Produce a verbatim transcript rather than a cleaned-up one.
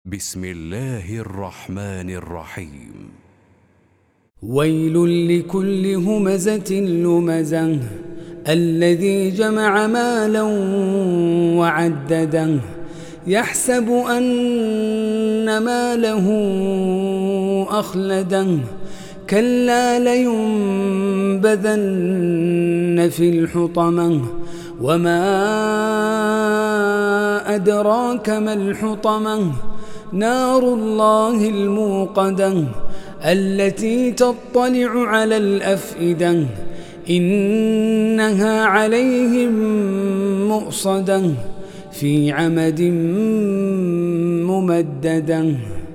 بسم الله الرحمن الرحيم. ويل لكل همزة لمزة الذي جمع مالا وعدده يحسب أن ماله أخلده كلا لينبذن في الحطمة وما أدراك ما الحطمة نار الله الموقدة التي تطلع على الأفئدة إنها عليهم مؤصدة في عمد ممددة.